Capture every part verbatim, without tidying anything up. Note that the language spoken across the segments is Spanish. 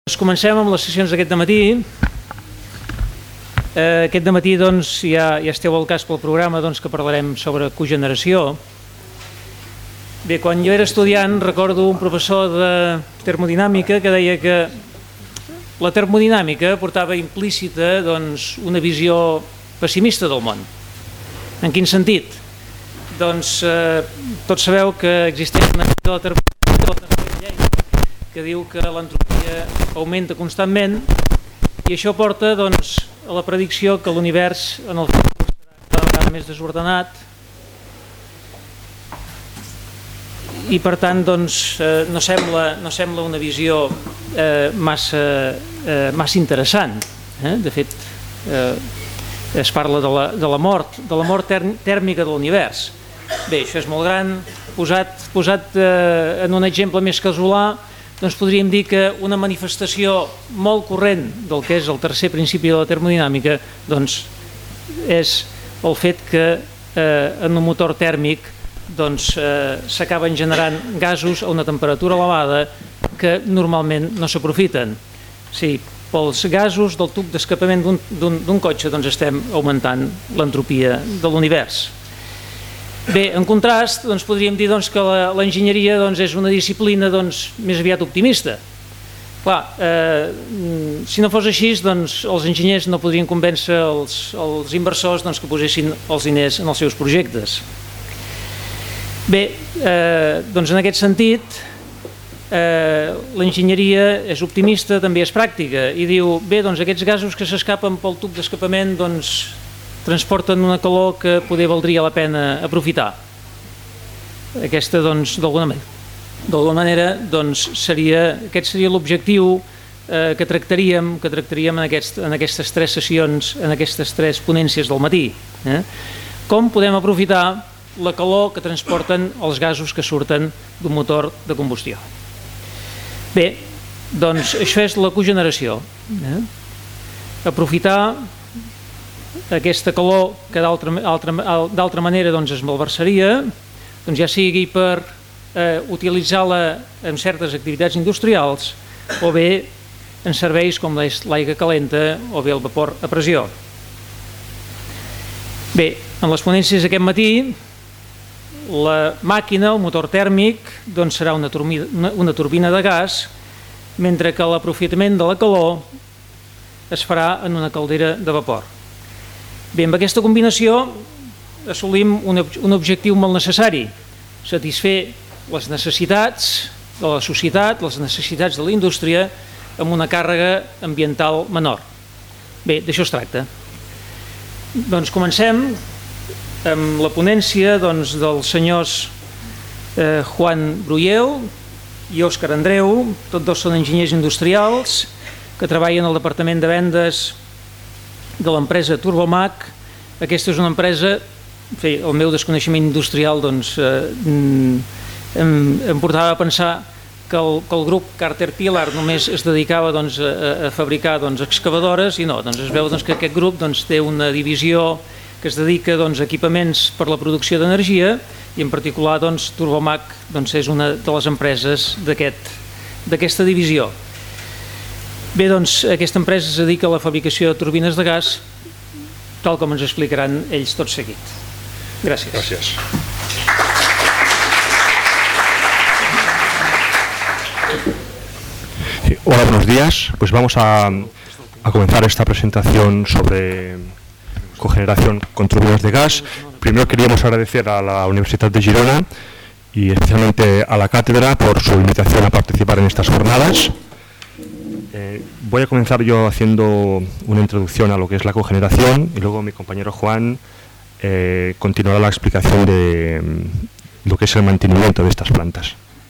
Comencem amb les sessions d'aquest dematí. Eh, aquest dematí doncs, ja, ja esteu al cas pel programa doncs, que parlarem sobre cogeneració. Bé, quan jo era estudiant recordo un professor de termodinàmica que deia que la termodinàmica portava implícita doncs, una visió pessimista del món. En quin sentit? Doncs eh, tots sabeu que existeix una llei de la termodinàmica, la tercera llei, que diu que l'entropia augmenta constantment i això porta doncs, a la predicció que l'univers en el futur serà cada vegada més desordenat i per tant doncs, eh, no, sembla, no sembla una visió eh, massa, eh, massa interessant. Eh? De fet, eh, es parla de la, de la mort, de la mort tèrmica de l'univers. Bé, això és molt gran. Posat, posat eh, en un exemple més casolà, doncs podríem dir que una manifestació molt corrent del que és el tercer principi de la termodinàmica doncs és el fet que eh, en un motor tèrmic doncs, eh, s'acaben generant gasos a una temperatura elevada que normalment no s'aprofiten. Sí, pels gasos del tub d'escapament d'un cotxe doncs estem augmentant l'entropia de l'univers. Bé, en contrast, doncs, podríem dir doncs, que l'enginyeria doncs, és una disciplina doncs, més aviat optimista. Clar, eh, si no fos així, doncs, els enginyers no podrien convèncer els, els inversors doncs, que posessin els diners en els seus projectes. Bé, eh, doncs en aquest sentit, eh, l'enginyeria és optimista, també és pràctica, i diu, bé, doncs aquests gasos que s'escapen pel tub d'escapament doncs, transporten una calor que poder valdria la pena aprofitar. Aquesta, doncs, d'alguna manera, d'alguna manera doncs, seria, aquest seria l'objectiu eh, que tractaríem, que tractaríem en, aquest, en aquestes tres sessions, en aquestes tres ponències del matí. Eh? Com podem aprofitar la calor que transporten els gasos que surten d'un motor de combustió? Bé, doncs això és la cogeneració. Eh? Aprofitar aquesta calor que d'altra manera doncs, es malversaria, doncs ja sigui per eh, utilitzar-la en certes activitats industrials o bé en serveis com l'aigua calenta o bé el vapor a pressió. Bé, en les ponències d'aquest matí, la màquina, el motor tèrmic, doncs serà una turbina, una turbina de gas, mentre que l'aprofitament de la calor es farà en una caldera de vapor. Bé, amb aquesta combinació assolim un, un objectiu molt necessari, satisfer les necessitats de la societat, les necessitats de la indústria, amb una càrrega ambiental menor. Bé, d'això es tracta. Doncs comencem amb la ponència doncs, dels senyors eh, Juan Brulleu i Òscar Andreu, tots dos són enginyers industrials que treballen al departament de vendes de l'empresa Turbomac. Aquesta és una empresa, en fi, el meu desconeixement industrial doncs, eh, em, em portava a pensar que el, que el grup Caterpillar només es dedicava doncs, a, a fabricar doncs, excavadores i no, doncs es veu doncs, que aquest grup doncs, té una divisió que es dedica doncs, a equipaments per la producció d'energia i en particular doncs, Turbomac doncs, és una de les empreses d'aquesta divisió. Bé, doncs, aquesta empresa es dedica a la fabricació de turbines de gas, tal com ens explicaran ells tot seguit. Gràcies. Gràcies. Sí, hola, buenos días. Pues vamos a, a comenzar esta presentación sobre cogeneración con turbinas de gas. Primero queríamos agradecer a la Universidad de Girona y especialmente a la cátedra por su invitación a participar en estas jornadas. Eh, voy a comenzar yo haciendo una introducción a lo que es la cogeneración y luego mi compañero Juan eh, continuará la explicación de mm, lo que es el mantenimiento de estas plantas.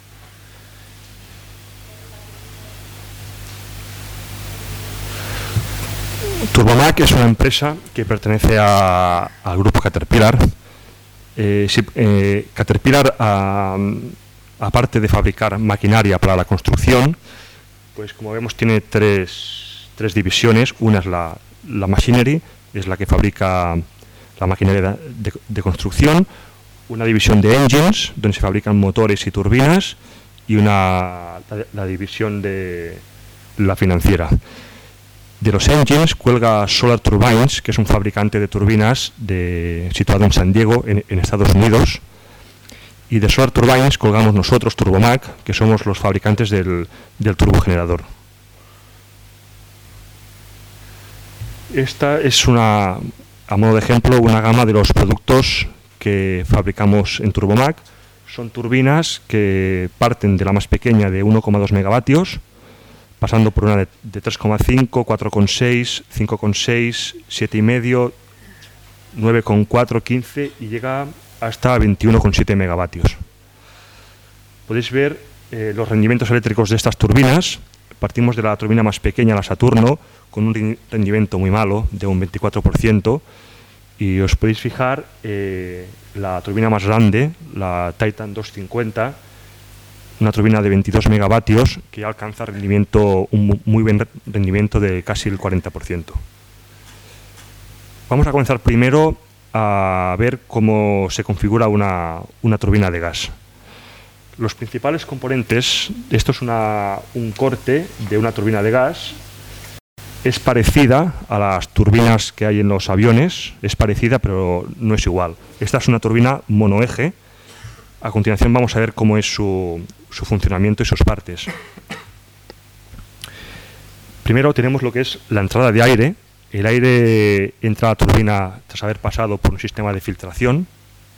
Turbomac es una empresa que pertenece a, al grupo Caterpillar. Eh, si, eh, Caterpillar, a, aparte de fabricar maquinaria para la construcción, pues como vemos tiene tres, tres divisiones. Una es la, la machinery, es la que fabrica la maquinaria de, de construcción. Una división de engines, donde se fabrican motores y turbinas. Y una, la, la división de la financiera. De los engines cuelga Solar Turbines, que es un fabricante de turbinas de, situado en San Diego, en, en Estados Unidos. Y de Solar Turbines colgamos nosotros, Turbomac, que somos los fabricantes del, del turbogenerador. Esta es una, a modo de ejemplo, una gama de los productos que fabricamos en Turbomac. Son turbinas que parten de la más pequeña de uno coma dos megavatios, pasando por una de, de tres coma cinco, cuatro coma seis, cinco coma seis, siete coma cinco, nueve coma cuatro, quince y llega hasta veintiuno coma siete megavatios. Podéis ver eh, los rendimientos eléctricos de estas turbinas. Partimos de la turbina más pequeña, la Saturno, con un rendimiento muy malo, de un veinticuatro por ciento, y os podéis fijar eh, la turbina más grande, la Titan doscientos cincuenta, una turbina de veintidós megavatios que ya alcanza rendimiento, un muy buen rendimiento de casi el cuarenta por ciento. Vamos a comenzar primero a ver cómo se configura una, una turbina de gas. Los principales componentes, esto es una, un corte de una turbina de gas. Es parecida a las turbinas que hay en los aviones, es parecida pero no es igual. Esta es una turbina monoeje. A continuación vamos a ver cómo es su, su funcionamiento y sus partes. Primero tenemos lo que es la entrada de aire. El aire entra a la turbina tras haber pasado por un sistema de filtración.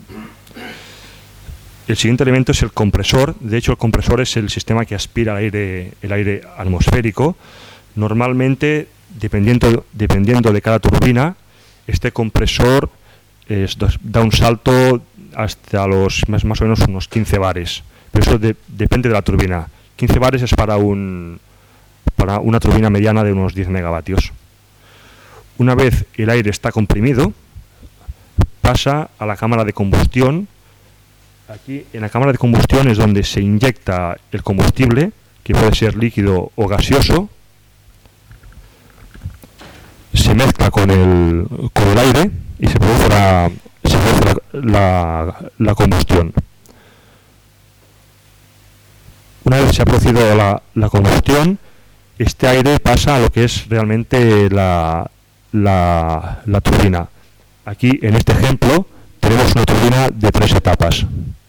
El siguiente elemento es el compresor. De hecho, el compresor es el sistema que aspira el aire, el aire atmosférico. Normalmente, dependiendo, dependiendo de cada turbina, este compresor es, da un salto hasta los más, más o menos unos quince bares. Pero eso de, depende de la turbina. quince bares es para, un, para una turbina mediana de unos diez megavatios. Una vez el aire está comprimido, pasa a la cámara de combustión. Aquí en la cámara de combustión es donde se inyecta el combustible, que puede ser líquido o gaseoso. Se mezcla con el, con el aire y se produce la, se produce la, la, la combustión. Una vez se ha producido la, la combustión, este aire pasa a lo que es realmente la, la, la turbina. Aquí en este ejemplo tenemos una turbina de tres etapas.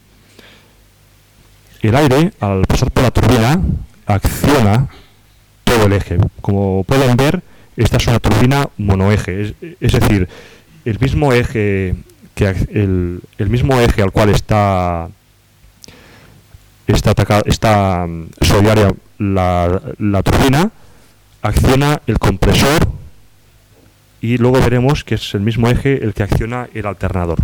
El aire, al pasar por la turbina, acciona todo el eje. Como pueden ver, esta es una turbina monoeje, es, es decir, el mismo eje que el, el mismo eje al cual está está, ataca, está solidaria la, la turbina, acciona el compresor y luego veremos que es el mismo eje el que acciona el alternador.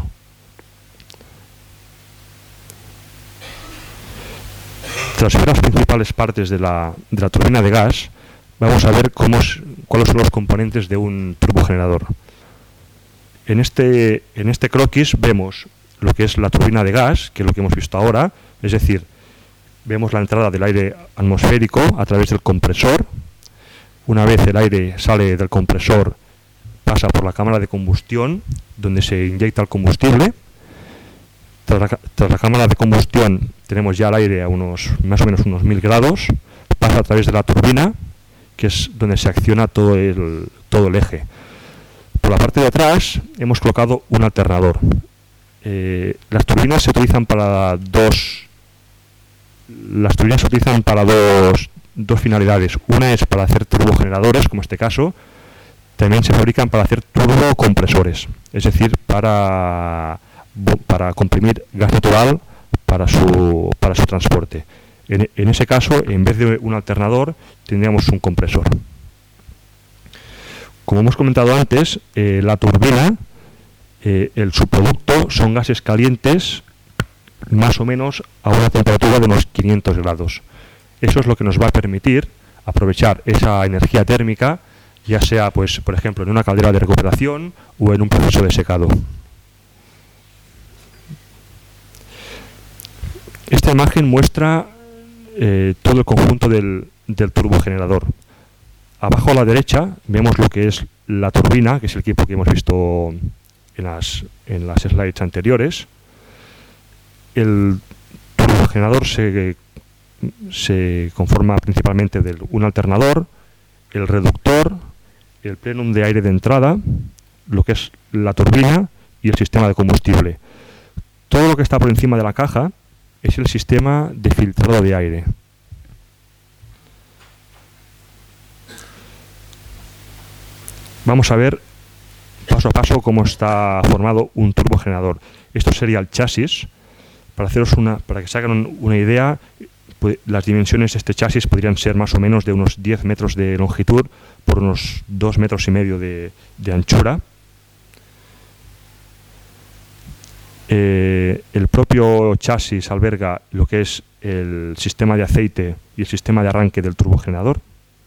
Tras ver las principales partes de la, de la turbina de gas, vamos a ver cómo es, cuáles son los componentes de un turbogenerador. En este, en este croquis vemos lo que es la turbina de gas, que es lo que hemos visto ahora, es decir, vemos la entrada del aire atmosférico a través del compresor. Una vez el aire sale del compresor, pasa por la cámara de combustión, donde se inyecta el combustible. Tras la, tras la cámara de combustión tenemos ya el aire a unos más o menos unos mil grados, pasa a través de la turbina, que es donde se acciona todo el, todo el eje. Por la parte de atrás hemos colocado un alternador. Eh, las turbinas se utilizan para dos las turbinas se utilizan para dos, dos finalidades. Una es para hacer turbogeneradores, como este caso. También se fabrican para hacer turbocompresores, es decir, para para comprimir gas natural para su, para su transporte. En, en ese caso, en vez de un alternador, tendríamos un compresor. Como hemos comentado antes, eh, la turbina, eh, el subproducto son gases calientes más o menos a una temperatura de unos quinientos grados. Eso es lo que nos va a permitir aprovechar esa energía térmica, ya sea, pues, por ejemplo, en una caldera de recuperación o en un proceso de secado. Esta imagen muestra eh, todo el conjunto del, del turbogenerador. Abajo a la derecha vemos lo que es la turbina, que es el equipo que hemos visto en las, en las slides anteriores. El turbogenerador se, se conforma principalmente de un alternador, el reductor, el plenum de aire de entrada, lo que es la turbina y el sistema de combustible. Todo lo que está por encima de la caja es el sistema de filtrado de aire. Vamos a ver paso a paso cómo está formado un turbogenerador. Esto sería el chasis. Para haceros una, para que se hagan una idea, pues, las dimensiones de este chasis podrían ser más o menos de unos diez metros de longitud por unos dos metros y medio de, de anchura. Eh, el propio chasis alberga lo que es el sistema de aceite y el sistema de arranque del turbogenerador.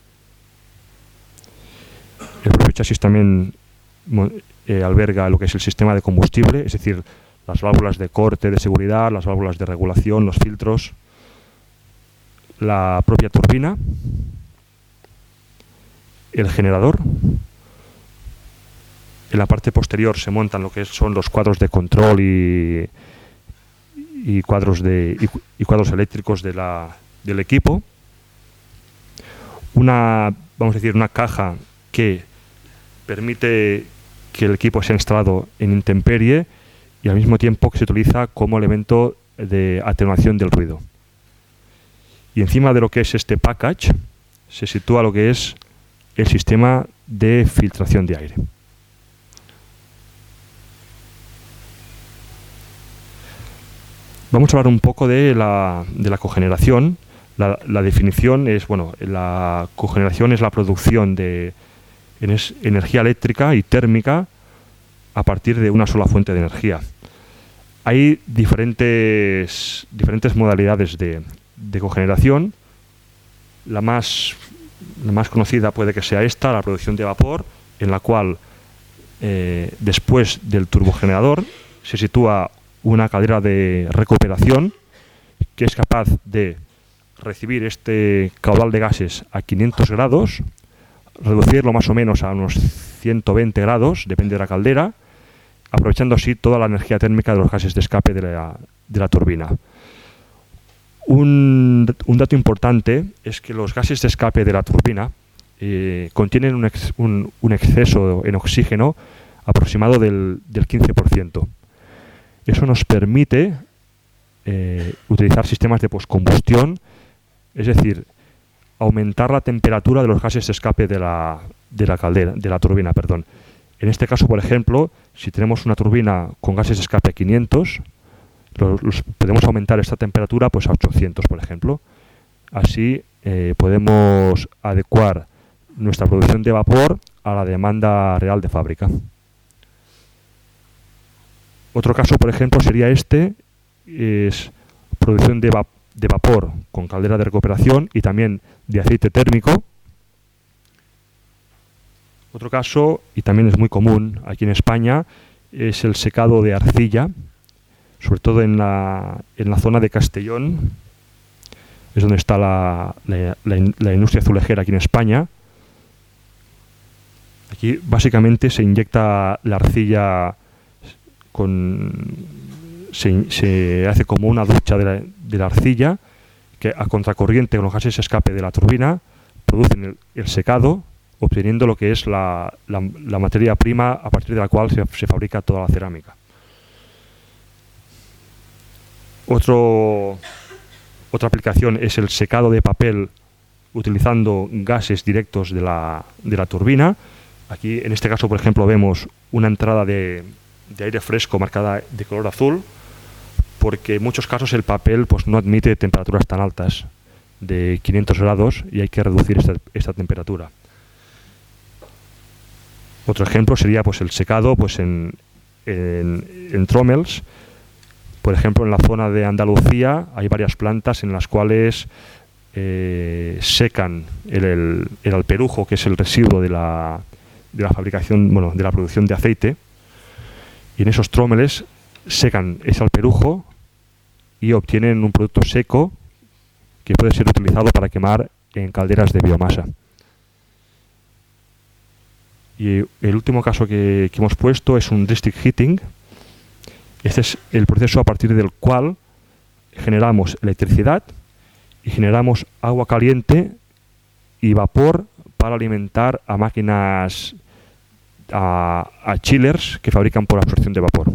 El propio chasis también eh, alberga lo que es el sistema de combustible, es decir, las válvulas de corte de seguridad, las válvulas de regulación, los filtros, la propia turbina, el generador. En la parte posterior se montan lo que son los cuadros de control y, y cuadros de y, y cuadros eléctricos de la, del equipo. Una, vamos a decir, una caja que permite que el equipo sea instalado en intemperie y al mismo tiempo que se utiliza como elemento de atenuación del ruido. Y encima de lo que es este package se sitúa lo que es el sistema de filtración de aire. Vamos a hablar un poco de la, de la cogeneración. La, la definición es, bueno, la cogeneración es la producción de enes, energía eléctrica y térmica a partir de una sola fuente de energía. Hay diferentes, diferentes modalidades de, de cogeneración. La más, la más conocida puede que sea esta, la producción de vapor, en la cual eh, después del turbogenerador se sitúa una caldera de recuperación que es capaz de recibir este caudal de gases a quinientos grados, reducirlo más o menos a unos ciento veinte grados, depende de la caldera, aprovechando así toda la energía térmica de los gases de escape de la, de la turbina. Un, un dato importante es que los gases de escape de la turbina eh, contienen un, ex, un, un exceso en oxígeno aproximado del, del quince por ciento. Eso nos permite eh, utilizar sistemas de poscombustión, es decir, aumentar la temperatura de los gases de escape de la, de la caldera, de la turbina, perdón. En este caso, por ejemplo, si tenemos una turbina con gases de escape quinientos, los, los, podemos aumentar esta temperatura pues a ochocientos, por ejemplo. Así eh, podemos adecuar nuestra producción de vapor a la demanda real de fábrica. Otro caso, por ejemplo, sería este, es producción de, va de vapor con caldera de recuperación y también de aceite térmico. Otro caso, y también es muy común aquí en España, es el secado de arcilla, sobre todo en la, en la zona de Castellón, es donde está la, la, la, la industria azulejera aquí en España. Aquí básicamente se inyecta la arcilla con... Se, se hace como una ducha de la, de la arcilla que a contracorriente con los gases de escape de la turbina producen el, el secado, obteniendo lo que es la, la, la materia prima a partir de la cual se, se fabrica toda la cerámica. Otro, otra aplicación es el secado de papel utilizando gases directos de la, de la turbina. Aquí, en este caso, por ejemplo, vemos una entrada de, de aire fresco marcada de color azul, porque en muchos casos el papel pues, no admite temperaturas tan altas de quinientos grados y hay que reducir esta, esta temperatura. Otro ejemplo sería pues, el secado pues, en, en, en trommels. Por ejemplo, en la zona de Andalucía hay varias plantas en las cuales eh, secan el, el, el alperujo, que es el residuo de la, de la fabricación, bueno, de la producción de aceite, y en esos trómeles secan ese alperujo y obtienen un producto seco que puede ser utilizado para quemar en calderas de biomasa. Y el último caso que, que hemos puesto es un district heating. Este es el proceso a partir del cual generamos electricidad y generamos agua caliente y vapor para alimentar a máquinas, a, a chillers que fabrican por absorción de vapor.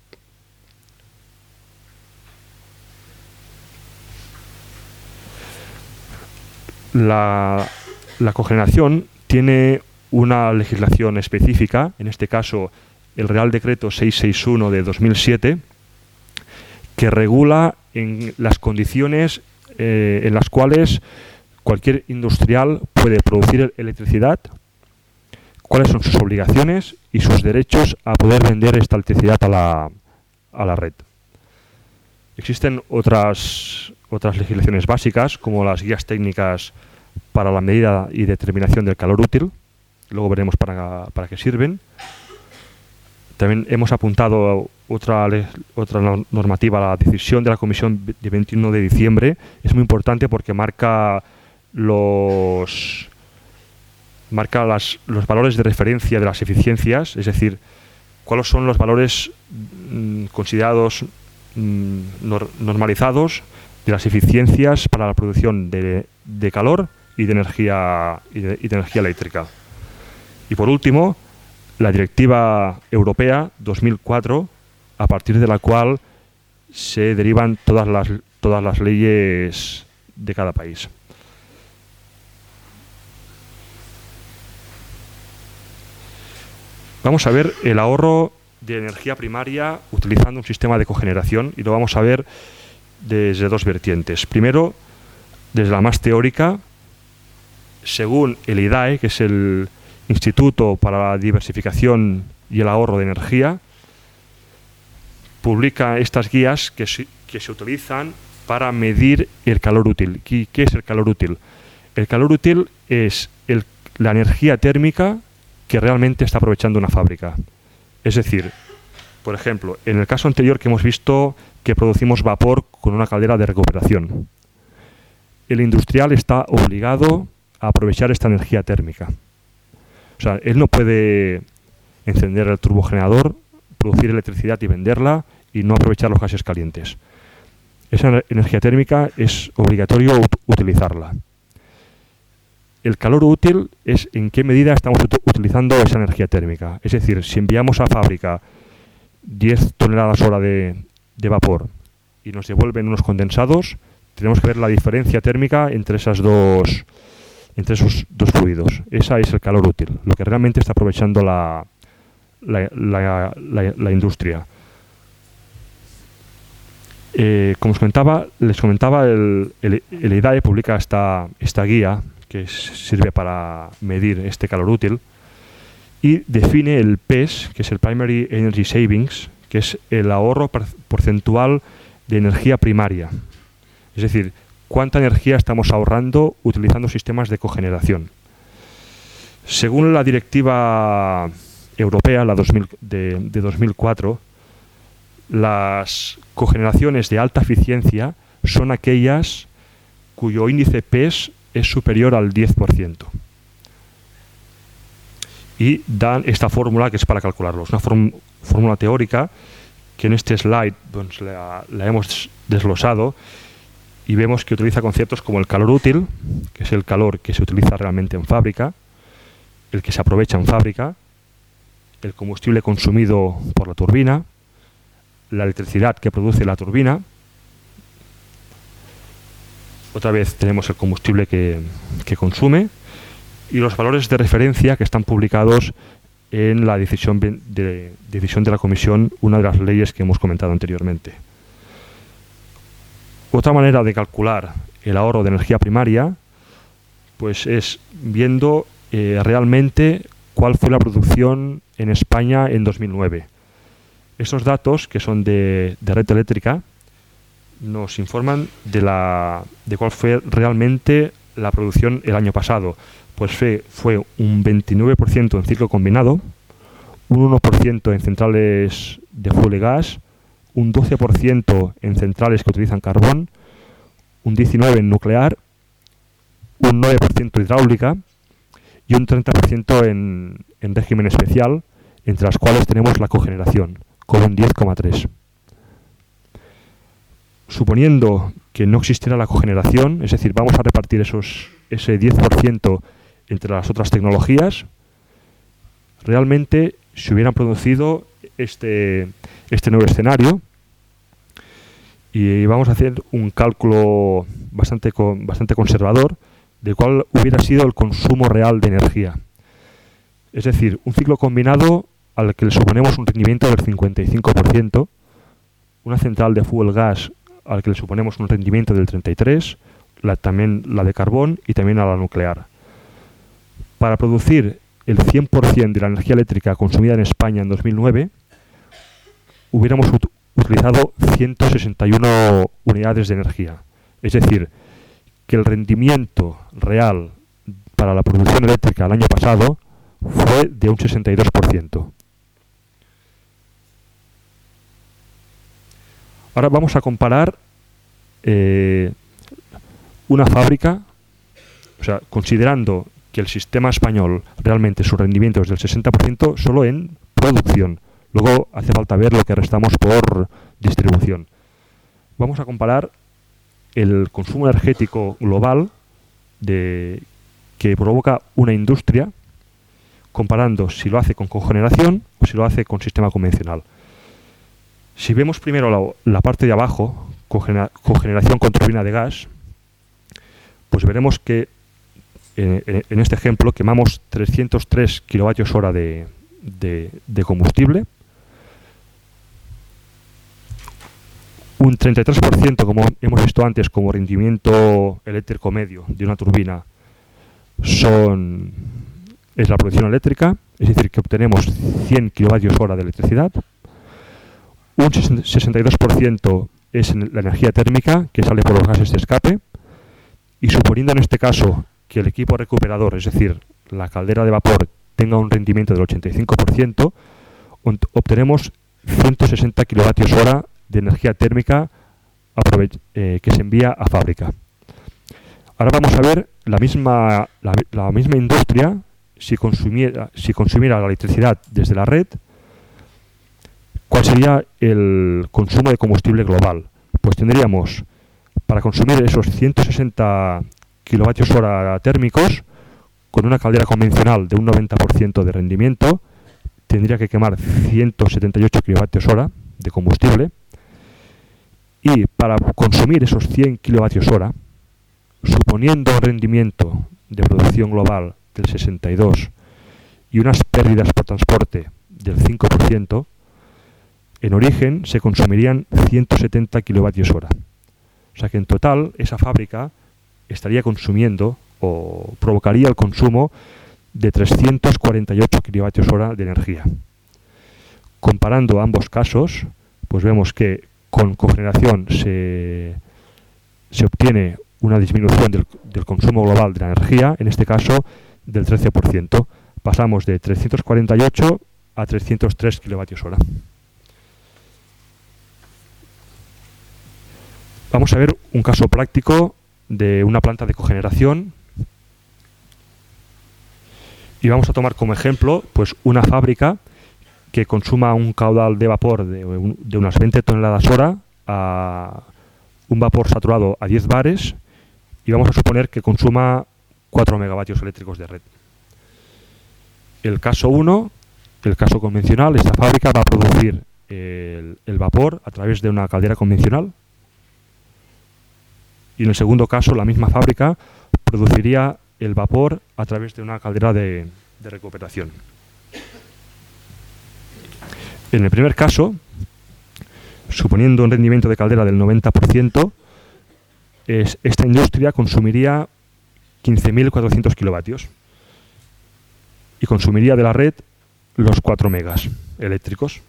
La, la cogeneración tiene una legislación específica, en este caso el Real Decreto seiscientos sesenta y uno de dos mil siete, que regula en las condiciones eh, en las cuales cualquier industrial puede producir electricidad, cuáles son sus obligaciones y sus derechos a poder vender esta electricidad a la, a la red. Existen otras, otras legislaciones básicas, como las guías técnicas para la medida y determinación del calor útil. Luego veremos para, para qué sirven. También hemos apuntado otra, otra normativa, la decisión de la Comisión de veintiuno de diciembre. Es muy importante porque marca los, marca las, los valores de referencia de las eficiencias, es decir, cuáles son los valores mmm, considerados mmm, nor, normalizados de las eficiencias para la producción de, de calor y de energía, y de, y de energía eléctrica. Y por último, la Directiva Europea dos mil cuatro, a partir de la cual se derivan todas las, todas las leyes de cada país. Vamos a ver el ahorro de energía primaria utilizando un sistema de cogeneración, y lo vamos a ver desde dos vertientes. Primero, desde la más teórica, según el I D A E, que es el Instituto para la Diversificación y el Ahorro de Energía, publica estas guías que se, que se utilizan para medir el calor útil. ¿Qué, qué es el calor útil? El calor útil es el, la energía térmica que realmente está aprovechando una fábrica. Es decir, por ejemplo, en el caso anterior que hemos visto que producimos vapor con una caldera de recuperación, el industrial está obligado a aprovechar esta energía térmica. O sea, él no puede encender el turbogenerador, producir electricidad y venderla y no aprovechar los gases calientes. Esa energía térmica es obligatorio ut- utilizarla. El calor útil es en qué medida estamos ut- utilizando esa energía térmica. Es decir, si enviamos a fábrica diez toneladas hora de, de vapor y nos devuelven unos condensados, tenemos que ver la diferencia térmica entre esas dos entre esos dos fluidos. Esa es el calor útil, lo que realmente está aprovechando la, la, la, la, la industria. Eh, como os comentaba, les comentaba, el, el, el I D A E publica esta, esta guía que sirve para medir este calor útil y define el P E S, que es el Primary Energy Savings, que es el ahorro porcentual de energía primaria. Es decir, cuánta energía estamos ahorrando utilizando sistemas de cogeneración. Según la Directiva Europea, la dos mil, de, de dos mil cuatro, las cogeneraciones de alta eficiencia son aquellas cuyo índice P E S es superior al diez por ciento. Y dan esta fórmula que es para calcularlo. Es una form, fórmula teórica que en este slide pues, la, la hemos desglosado. Y vemos que utiliza conceptos como el calor útil, que es el calor que se utiliza realmente en fábrica, el que se aprovecha en fábrica, el combustible consumido por la turbina, la electricidad que produce la turbina. Otra vez tenemos el combustible que, que consume y los valores de referencia que están publicados en la decisión de, decisión de la Comisión, una de las leyes que hemos comentado anteriormente. Otra manera de calcular el ahorro de energía primaria pues es viendo eh, realmente cuál fue la producción en España en dos mil nueve. Estos datos, que son de, de red eléctrica, nos informan de, la, de cuál fue realmente la producción el año pasado. Pues fue, fue un veintinueve por ciento en ciclo combinado, un uno por ciento en centrales de fuel y gas, un doce por ciento en centrales que utilizan carbón, un diecinueve por ciento en nuclear, un nueve por ciento hidráulica y un treinta por ciento en, en régimen especial, entre las cuales tenemos la cogeneración, con un diez coma tres por ciento. Suponiendo que no existiera la cogeneración, es decir, vamos a repartir esos, ese diez por ciento entre las otras tecnologías, realmente se hubieran producido este, este nuevo escenario. Y vamos a hacer un cálculo bastante, con, bastante conservador de cuál hubiera sido el consumo real de energía. Es decir, un ciclo combinado al que le suponemos un rendimiento del cincuenta y cinco por ciento, una central de fuel gas al que le suponemos un rendimiento del treinta y tres por ciento, la, también la de carbón y también a la nuclear. Para producir el cien por ciento de la energía eléctrica consumida en España en dos mil nueve, hubiéramos ut utilizado ciento sesenta y una unidades de energía. Es decir, que el rendimiento real para la producción eléctrica el año pasado fue de un sesenta y dos por ciento. Ahora vamos a comparar eh, una fábrica, o sea, considerando que el sistema español realmente su rendimiento es del sesenta por ciento solo en producción. Luego hace falta ver lo que restamos por distribución. Vamos a comparar el consumo energético global de, que provoca una industria, comparando si lo hace con cogeneración o si lo hace con sistema convencional. Si vemos primero la, la parte de abajo, cogenera, cogeneración con turbina de gas, pues veremos que en, en este ejemplo quemamos trescientos tres kilovatios hora de, de, de combustible, un treinta y tres por ciento, como hemos visto antes, como rendimiento eléctrico medio de una turbina, son, es la producción eléctrica, es decir, que obtenemos cien kilovatios hora de electricidad. Un sesenta y dos por ciento es la energía térmica, que sale por los gases de escape, y suponiendo en este caso que el equipo recuperador, es decir, la caldera de vapor, tenga un rendimiento del ochenta y cinco por ciento, obtenemos ciento sesenta kilovatios hora de energía térmica eh, que se envía a fábrica. Ahora vamos a ver la misma, la, la misma industria, si consumiera, si consumiera la electricidad desde la red, ¿cuál sería el consumo de combustible global? Pues tendríamos, para consumir esos ciento sesenta kilovatios hora térmicos, con una caldera convencional de un noventa por ciento de rendimiento, tendría que quemar ciento setenta y ocho kilovatios hora de combustible. Y para consumir esos cien kilovatios hora, suponiendo un rendimiento de producción global del sesenta y dos por ciento y unas pérdidas por transporte del cinco por ciento, en origen se consumirían ciento setenta kilovatios hora. O sea que en total esa fábrica estaría consumiendo o provocaría el consumo de trescientos cuarenta y ocho kilovatios hora de energía. Comparando ambos casos, pues vemos que con cogeneración se, se obtiene una disminución del, del consumo global de la energía, en este caso del trece por ciento. Pasamos de trescientos cuarenta y ocho a trescientos tres kilovatios hora. Vamos a ver un caso práctico de una planta de cogeneración y vamos a tomar como ejemplo pues una fábrica que consuma un caudal de vapor de, un, de unas veinte toneladas hora a un vapor saturado a diez bares y vamos a suponer que consuma cuatro megavatios eléctricos de red. El caso uno, el caso convencional, esta fábrica va a producir el, el vapor a través de una caldera convencional. Y en el segundo caso, la misma fábrica produciría el vapor a través de una caldera de, de recuperación. En el primer caso, suponiendo un rendimiento de caldera del noventa por ciento, es, esta industria consumiría quince mil cuatrocientos kilovatios y consumiría de la red los cuatro megas eléctricos.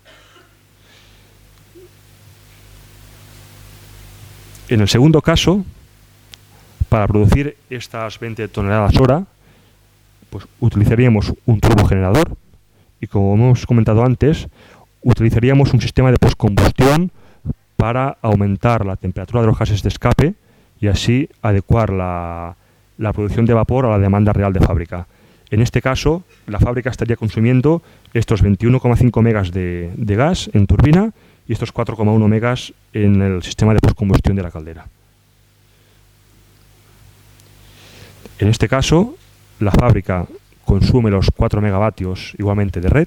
En el segundo caso, para producir estas veinte toneladas hora, pues utilizaríamos un turbogenerador y, como hemos comentado antes, utilizaríamos un sistema de postcombustión para aumentar la temperatura de los gases de escape y así adecuar la, la producción de vapor a la demanda real de fábrica. En este caso, la fábrica estaría consumiendo estos veintiuno coma cinco megas de, de gas en turbina y estos cuatro coma uno megas en el sistema de postcombustión de la caldera. En este caso, la fábrica consume los cuatro megavatios igualmente de red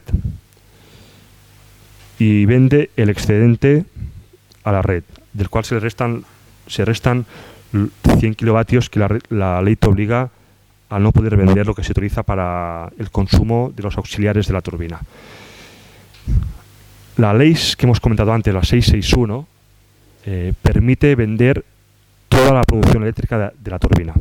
y vende el excedente a la red, del cual se restan, se restan cien kilovatios que la, la ley te obliga a no poder vender, lo que se utiliza para el consumo de los auxiliares de la turbina. La ley que hemos comentado antes, la seiscientos sesenta y uno, eh, permite vender toda la producción eléctrica de, de la turbina.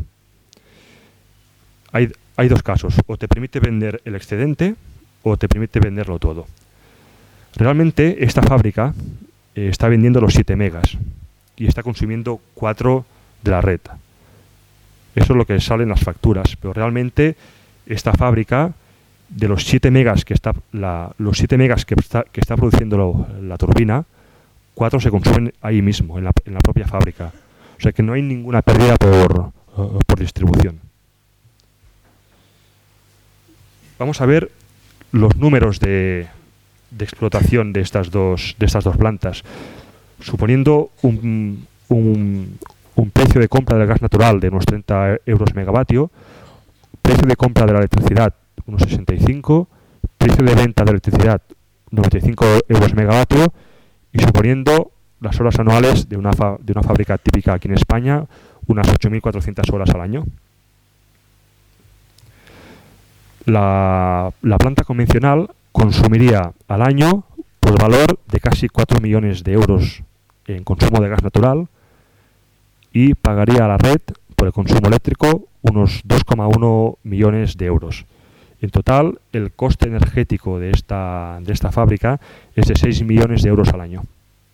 Hay, hay dos casos, o te permite vender el excedente o te permite venderlo todo. Realmente esta fábrica eh, está vendiendo los siete megas y está consumiendo cuatro de la red. Eso es lo que sale en las facturas, pero realmente esta fábrica, de los siete megas que está la, los siete megas que está, que está produciendo lo, la turbina, cuatro se consumen ahí mismo, en la, en la propia fábrica. O sea que no hay ninguna pérdida por, uh, por distribución. Vamos a ver los números de, de explotación de estas dos, de estas dos plantas. Suponiendo un, un, un precio de compra del gas natural de unos treinta euros megavatio, precio de compra de la electricidad unos sesenta y cinco, precio de venta de electricidad noventa y cinco euros megavatio, y suponiendo las horas anuales de una, fa, de una fábrica típica aquí en España, unas ocho mil cuatrocientas horas al año. La, la planta convencional consumiría al año por valor de casi cuatro millones de euros en consumo de gas natural y pagaría a la red por el consumo eléctrico unos dos coma uno millones de euros. En total, el coste energético de esta, de esta fábrica es de seis millones de euros al año.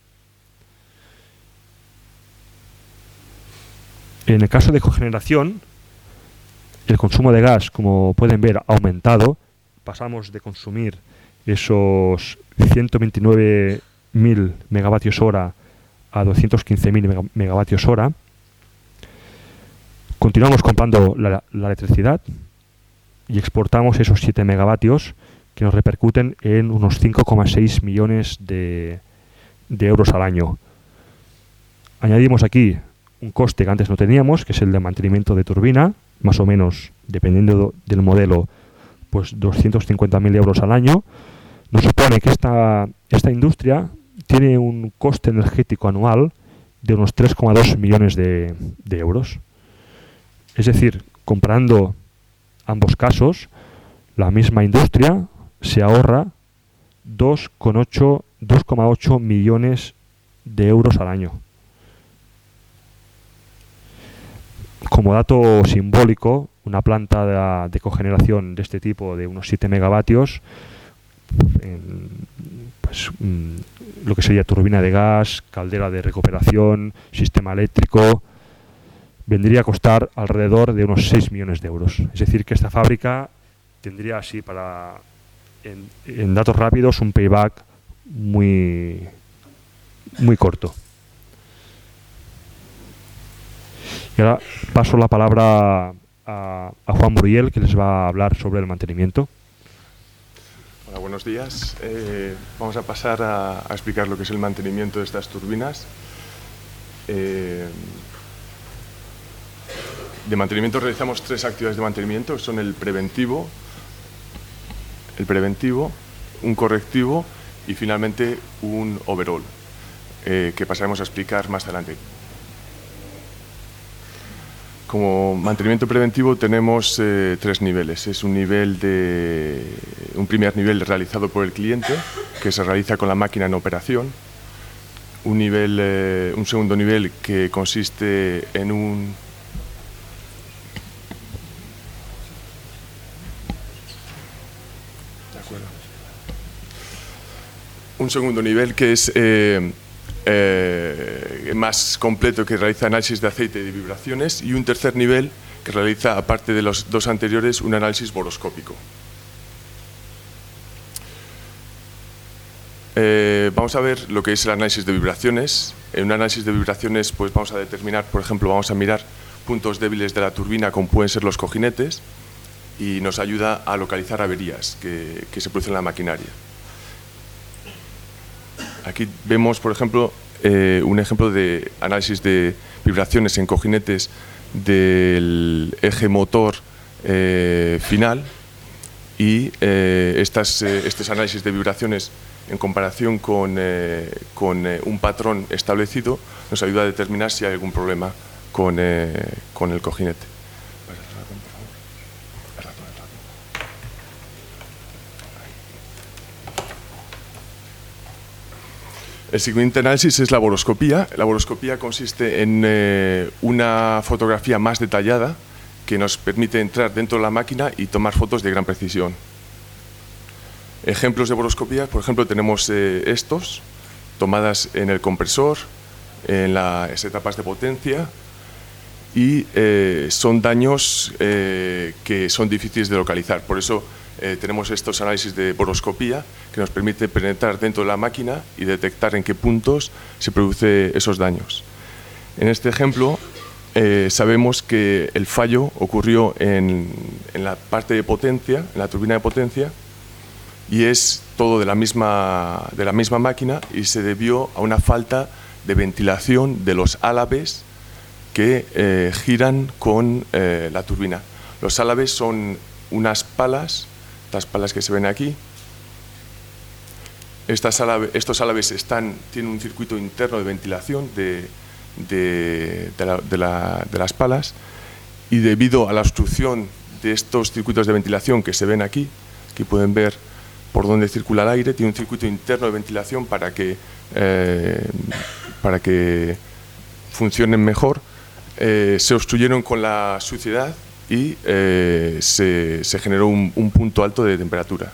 En el caso de cogeneración, el consumo de gas, como pueden ver, ha aumentado. Pasamos de consumir esos ciento veintinueve mil megavatios hora a doscientos quince mil megavatios hora. Continuamos comprando la, la electricidad y exportamos esos siete megavatios que nos repercuten en unos cinco coma seis millones de, de euros al año. Añadimos aquí un coste que antes no teníamos, que es el de mantenimiento de turbina, más o menos, dependiendo del modelo, pues doscientos cincuenta mil euros al año. Nos supone que esta, esta industria tiene un coste energético anual de unos tres coma dos millones de, de euros. Es decir, comparando ambos casos, la misma industria se ahorra dos coma ocho millones de euros al año. Como dato simbólico, una planta de, de cogeneración de este tipo de unos siete megavatios, en, pues, mm, lo que sería turbina de gas, caldera de recuperación, sistema eléctrico, vendría a costar alrededor de unos seis millones de euros. Es decir, que esta fábrica tendría así, para en, en datos rápidos, un payback muy, muy corto. Y ahora paso la palabra a, a Juan Muriel, que les va a hablar sobre el mantenimiento. Hola, buenos días. Eh, vamos a pasar a, a explicar lo que es el mantenimiento de estas turbinas. Eh, de mantenimiento realizamos tres actividades de mantenimiento, que son el preventivo, el preventivo, un correctivo y finalmente un overall, eh, que pasaremos a explicar más adelante. Como mantenimiento preventivo tenemos eh, tres niveles. Es un nivel de un primer nivel realizado por el cliente, que se realiza con la máquina en operación. Un nivel, eh, un segundo nivel que consiste en un de acuerdo. Un segundo nivel que es eh, Eh, más completo, que realiza análisis de aceite y de vibraciones, y un tercer nivel que realiza, aparte de los dos anteriores, un análisis boroscópico. Eh, vamos a ver lo que es el análisis de vibraciones. En un análisis de vibraciones pues vamos a determinar, por ejemplo, vamos a mirar puntos débiles de la turbina, como pueden ser los cojinetes, y nos ayuda a localizar averías que, que se producen en la maquinaria. Aquí vemos, por ejemplo, eh, un ejemplo de análisis de vibraciones en cojinetes del eje motor eh, final, y eh, estas, eh, estos análisis de vibraciones en comparación con, eh, con eh, un patrón establecido nos ayuda a determinar si hay algún problema con, eh, con el cojinete. El siguiente análisis es la boroscopía. La boroscopía consiste en eh, una fotografía más detallada que nos permite entrar dentro de la máquina y tomar fotos de gran precisión. Ejemplos de boroscopía, por ejemplo, tenemos eh, estos, tomadas en el compresor, en las etapas de potencia, y eh, son daños eh, que son difíciles de localizar. Por eso eh, tenemos estos análisis de boroscopía que nos permite penetrar dentro de la máquina y detectar en qué puntos se producen esos daños. En este ejemplo eh, sabemos que el fallo ocurrió en, en la parte de potencia, en la turbina de potencia, y es todo de la misma, de la misma máquina, y se debió a una falta de ventilación de los álabes que eh, giran con eh, la turbina. Los álabes son unas palas, estas palas que se ven aquí. Estas álabes, estos álabes están, tienen un circuito interno de ventilación de, de, de, la, de, la, de las palas, y debido a la obstrucción de estos circuitos de ventilación que se ven aquí, aquí pueden ver por dónde circula el aire, tiene un circuito interno de ventilación para que, eh, para que funcionen mejor. Eh, se obstruyeron con la suciedad y eh, se, se generó un, un punto alto de temperatura.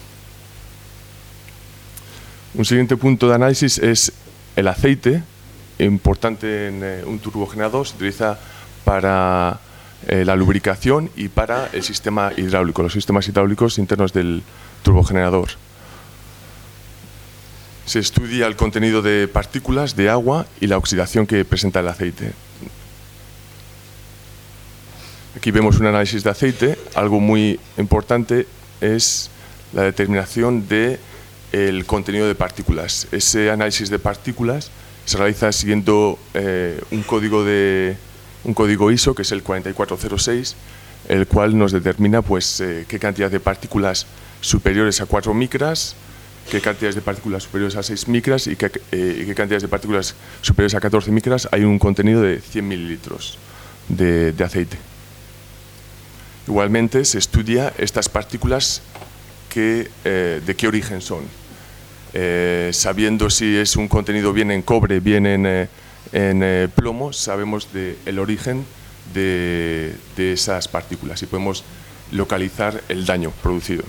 Un siguiente punto de análisis es el aceite, importante en eh, un turbogenerador. Se utiliza para eh, la lubricación y para el sistema hidráulico, los sistemas hidráulicos internos del turbogenerador. Se estudia el contenido de partículas de agua y la oxidación que presenta el aceite. Aquí vemos un análisis de aceite. Algo muy importante es la determinación del contenido de partículas. Ese análisis de partículas se realiza siguiendo eh, un código de un código I S O, que es el cuatro cuatro cero seis, el cual nos determina pues eh, qué cantidad de partículas superiores a cuatro micras, qué cantidades de partículas superiores a seis micras y qué, eh, y qué cantidades de partículas superiores a catorce micras hay un contenido de cien mililitros de, de aceite. Igualmente se estudia estas partículas que, eh, de qué origen son, eh, sabiendo si es un contenido bien en cobre, bien en, eh, en eh, plomo, sabemos del origen de, de esas partículas y podemos localizar el daño producido.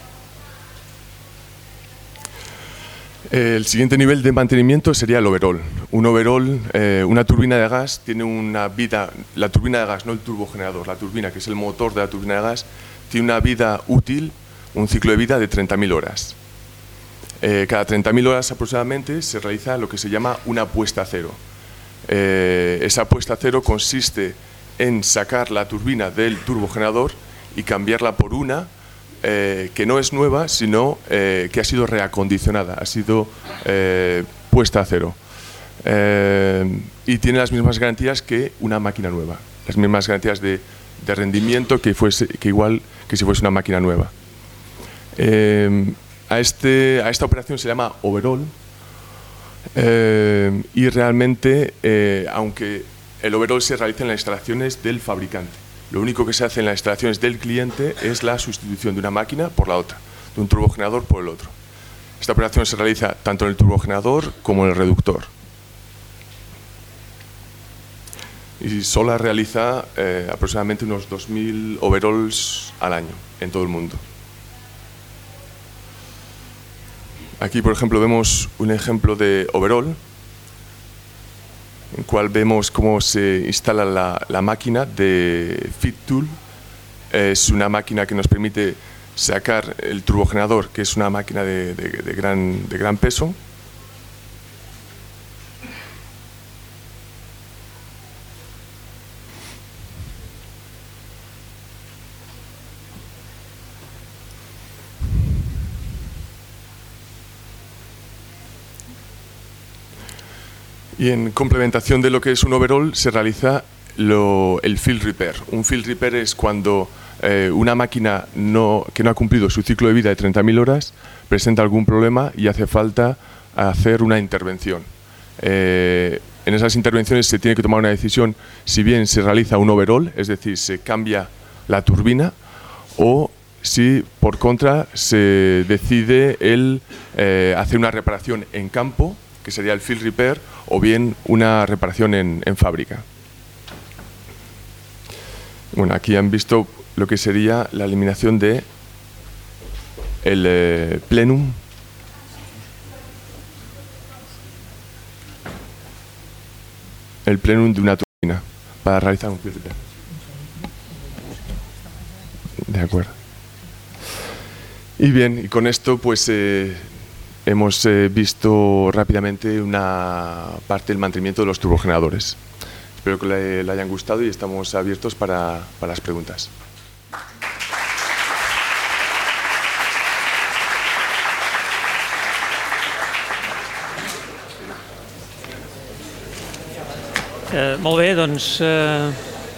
El siguiente nivel de mantenimiento sería el overall. Un overall, eh, una turbina de gas tiene una vida, la turbina de gas, no el turbogenerador, la turbina, que es el motor de la turbina de gas, tiene una vida útil, un ciclo de vida de treinta mil horas. Eh, cada treinta mil horas aproximadamente se realiza lo que se llama una puesta a cero. Eh, esa puesta a cero consiste en sacar la turbina del turbogenerador y cambiarla por una Eh, que no es nueva, sino eh, que ha sido reacondicionada, ha sido eh, puesta a cero. Eh, y tiene las mismas garantías que una máquina nueva, las mismas garantías de, de rendimiento que, fuese, que igual que si fuese una máquina nueva. Eh, a, este, a esta operación se llama overall, eh, y realmente, eh, aunque el overall se realiza en las instalaciones del fabricante, lo único que se hace en las instalaciones del cliente es la sustitución de una máquina por la otra, de un turbogenerador por el otro. Esta operación se realiza tanto en el turbogenerador como en el reductor. Y Solar realiza eh, aproximadamente unos dos mil overalls al año en todo el mundo. Aquí, por ejemplo, vemos un ejemplo de overall, en el cual vemos cómo se instala la, la máquina de Fit Tool. Es una máquina que nos permite sacar el turbogenerador, que es una máquina de, de, de, gran, de gran peso. Y en complementación de lo que es un overall se realiza lo, el field repair. Un field repair es cuando eh, una máquina no, que no ha cumplido su ciclo de vida de treinta mil horas presenta algún problema y hace falta hacer una intervención. Eh, en esas intervenciones se tiene que tomar una decisión si bien se realiza un overhaul, es decir, se cambia la turbina, o si por contra se decide el eh, hacer una reparación en campo, que sería el field repair, o bien una reparación en, en fábrica. Bueno, aquí han visto lo que sería la eliminación de el eh, plenum el plenum de una turbina para realizar un field repair. De acuerdo. Y bien, y con esto pues eh, hemos eh, visto rápidamente una parte del mantenimiento de los turbogeneradores. Espero que le, le hayan gustado y estamos abiertos para, para las preguntas. Eh, molt bé, doncs... Eh...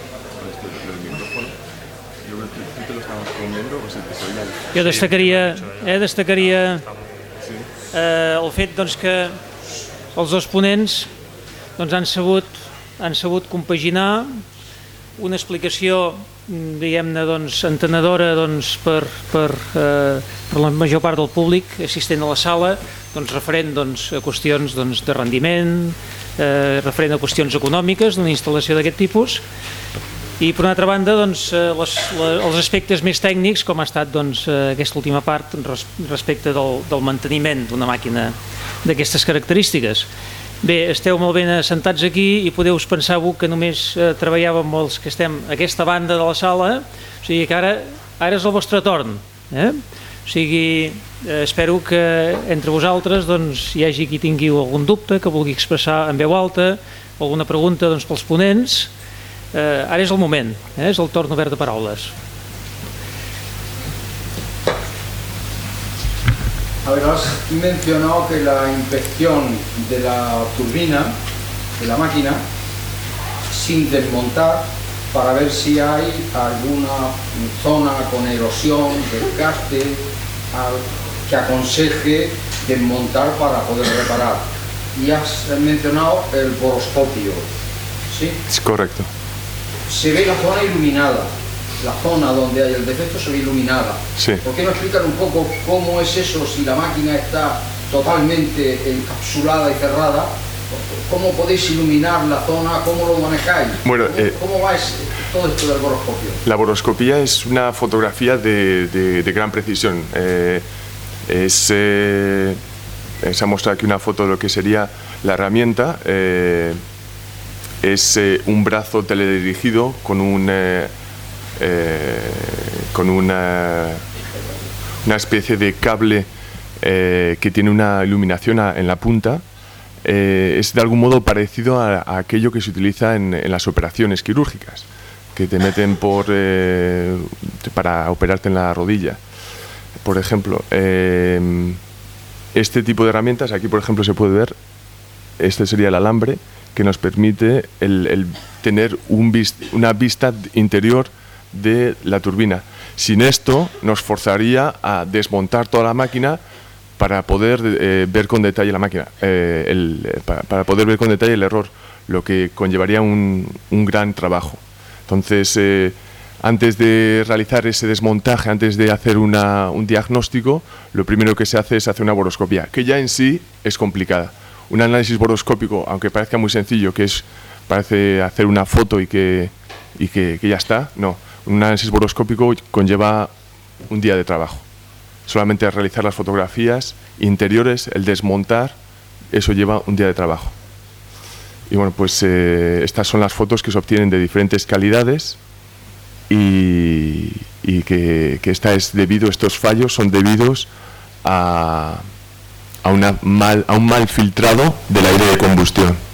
Jo destacaria, eh, destacaria eh, el fet doncs, que els dos ponents doncs, han sabut, han sabut compaginar una explicació diguem-ne doncs, entenedora doncs, per, per, eh, per la major part del públic assistent a la sala, doncs, referent doncs, a qüestions doncs, de rendiment, eh, referent a qüestions econòmiques d'una instal·lació d'aquest tipus. I per una altra banda, doncs, les, les, els aspectes més tècnics, com ha estat doncs, aquesta última part res, respecte del, del manteniment d'una màquina d'aquestes característiques. Bé, esteu molt ben assentats aquí i podeu pensar-vos que només eh, treballàvem els que estem a aquesta banda de la sala, o sigui que ara, ara és el vostre torn. Eh? O sigui, eh, espero que entre vosaltres doncs, hi hagi qui tingui algun dubte, que vulgui expressar en veu alta, alguna pregunta doncs, pels ponents. Eh, ara és el moment, eh? És el torn obert de paraules. A ver, has mencionado que la inspección de la turbina, de la máquina, sin desmontar, para ver si hay alguna zona con erosión, desgaste, que aconseje desmontar para poder reparar. Y has mencionado el boroscopio, ¿sí? Es correcto. Se ve la zona iluminada, la zona donde hay el defecto se ve iluminada. Sí. ¿Por qué no explicar un poco cómo es eso si la máquina está totalmente encapsulada y cerrada? ¿Cómo podéis iluminar la zona? ¿Cómo lo manejáis? Bueno, ¿Cómo, eh, ¿Cómo va ese, todo esto del boroscopio? La boroscopía es una fotografía de, de, de gran precisión. Eh, es, eh, se ha mostrado aquí una foto de lo que sería la herramienta. Eh, es eh, un brazo teledirigido con un eh, eh, con una, una especie de cable eh, que tiene una iluminación a, en la punta. Eh, es de algún modo parecido a, a aquello que se utiliza en, en las operaciones quirúrgicas, que te meten por eh, para operarte en la rodilla. Por ejemplo, eh, este tipo de herramientas, aquí por ejemplo se puede ver, este sería el alambre, que nos permite el, el tener un vist, una vista interior de la turbina. Sin esto nos forzaría a desmontar toda la máquina para poder eh, ver con detalle la máquina, eh, el, para, para poder ver con detalle el error, lo que conllevaría un, un gran trabajo. Entonces, eh, antes de realizar ese desmontaje, antes de hacer una, un diagnóstico, lo primero que se hace es hacer una boroscopía, que ya en sí es complicada. Un análisis boroscópico, aunque parezca muy sencillo, que es parece hacer una foto y que, y que, que ya está, no. Un análisis boroscópico conlleva un día de trabajo. Solamente realizar las fotografías interiores, el desmontar, eso lleva un día de trabajo. Y bueno, pues eh, estas son las fotos que se obtienen de diferentes calidades y, y que, que esta es debido, estos fallos son debidos a... A, una mal, a un mal filtrado del aire de combustión.